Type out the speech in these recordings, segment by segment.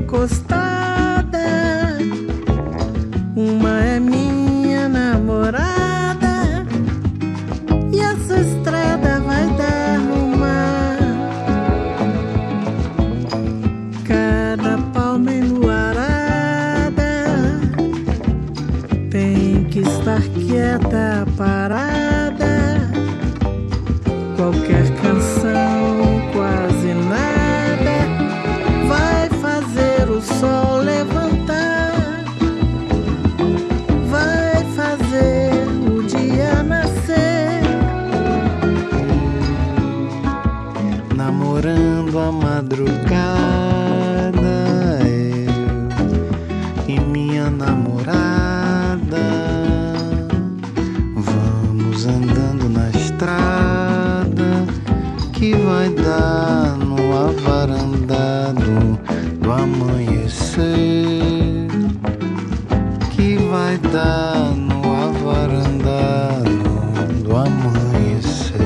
recostada. Uma é minha namorada e essa estrada vai dar no mar. Cada palma enluarada tem que estar quieta, parada. Qualquer canção, quase nada, vai fazer o sol levantar, vai fazer o dia nascer. Namorando a madrugada, eu e minha namorada, vamos andando na estrada que vai dar no avarandado do amanhecer, que vai dar no avarandado do amanhecer.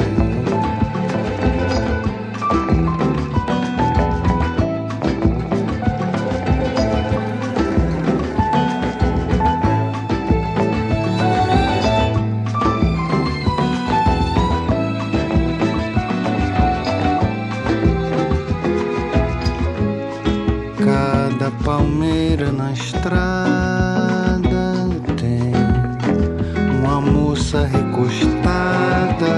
Cada palmeira na estrada tem uma moça recostada.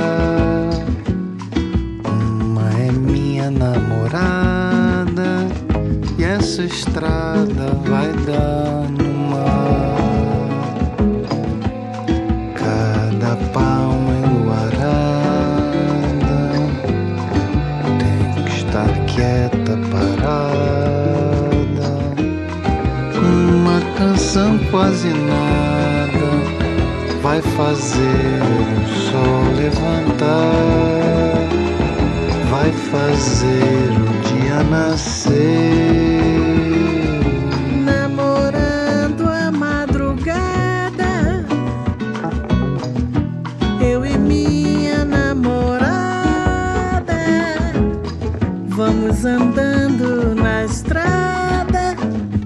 Uma é minha namorada e essa estrada vai dar no mar. Cada palma enluarada tem que estar quieta, parada. Uma canção quase nada vai fazer o sol levantar, vai fazer o dia nascer. Namorando a madrugada, eu e minha namorada, vamos andando na estrada